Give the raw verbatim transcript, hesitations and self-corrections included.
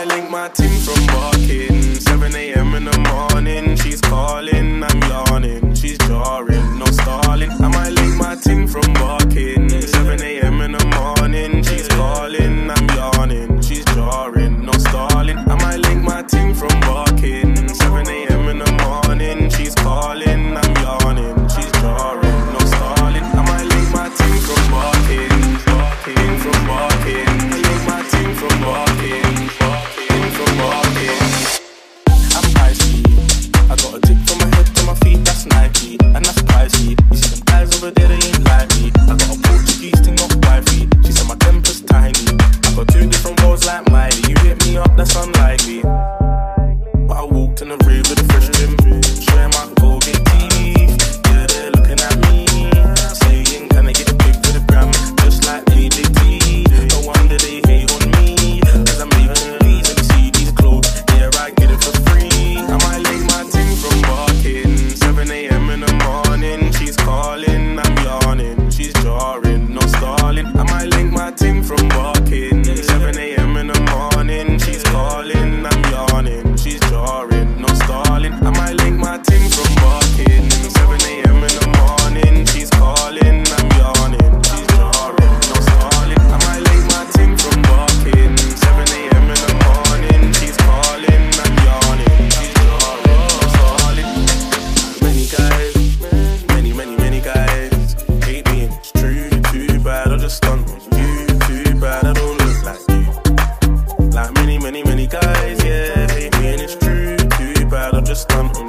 link my team from barking. seven A M in the morning, she's calling, I'm yawning. She's jarring, no stalling. I might link my team from barking. seven A M in the morning, she's calling, I'm yawning. She's jarring, no stalling. I might link my team from barking. seven A M in the morning, she's calling, I'm yawning. She's jarring, no stalling. I might link my team from barking. Barking from barking. I link my team from barking. Barking from barking. I'm icy. I got a tick from my head to my feet, that's Nike, and that's pricey. You see them guys over there, they ain't like me. I got a Portuguese thing off wifey. She said my temper's tiny. I got two different roles like Miley. You hit me up, that's unlikely. But I walked in the room with a fresh gym, showing my Colgate teeth. Yeah, they're looking at me, saying, can I get a pic for the gram? Just like A J T. No wonder they hate on me, cause I'm making these and see these clothes. Yeah, I get it for free. I might link my team from barking. seven A M in the morning, she's calling, I'm yawning. She's jarring, no stalling. I might link my team from barking. seven A M in the morning, she's calling, I'm yawning. She's jarring, no stalling. I might link my team from barking. seven A M in the morning, she's calling, I'm yawning. She's jarring, no stalling. I might link my team from barking. seven A M in the morning, she's calling, I'm yawning. She's jarring, no stalling. Many guys, many, many, many guys hate me and it's true. Too bad I just stunt on you. Too bad I don't look like you. Like many, many, many guys, yeah, hate me and it's true. Too bad I just stunt on